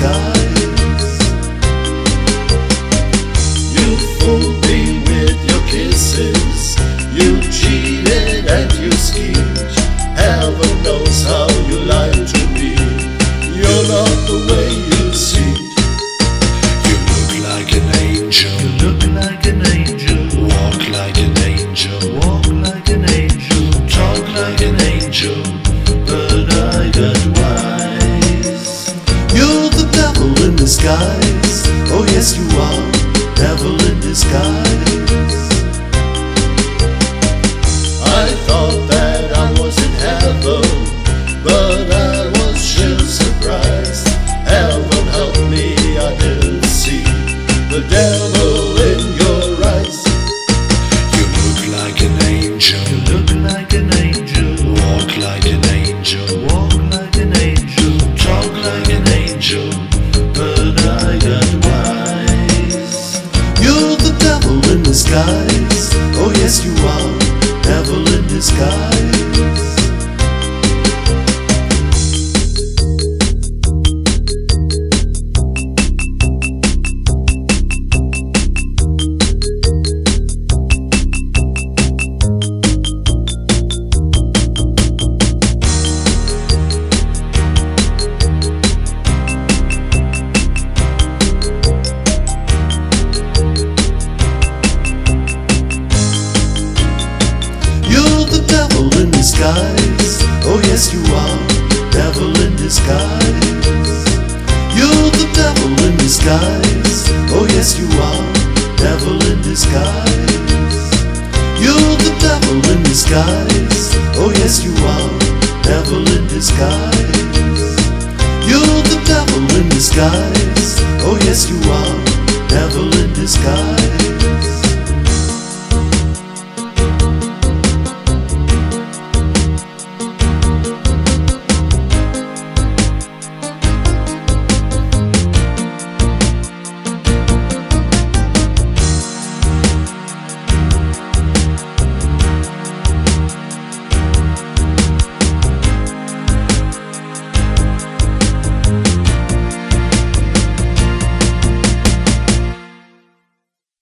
disguise. You fooled me with your kisses, you cheated and you schemed. Heaven knows how you lied to me. You're not the way you seem. You look like an angel. You look like an angel. Walk like an angel. Walk like an angel. Talk like an angel. But I got wise. You're the devil in disguise. Oh yes you are, devil in disguise. I thought that I was in heaven, but I was still surprised. Heaven help me, I didn't see the devil in your eyes. You look like an angel. You look like an angel. Walk like an angel. Walk like an angel. Talk like an angel. But I got wise. You're the devil in disguise. Oh yes you are, devil in disguise. Oh yes you are, devil in disguise. You're the devil in disguise. Oh yes you are, devil in disguise. You're the devil in disguise. Oh yes you are, devil in disguise. You're the devil in disguise. Oh yes you are, devil in disguise.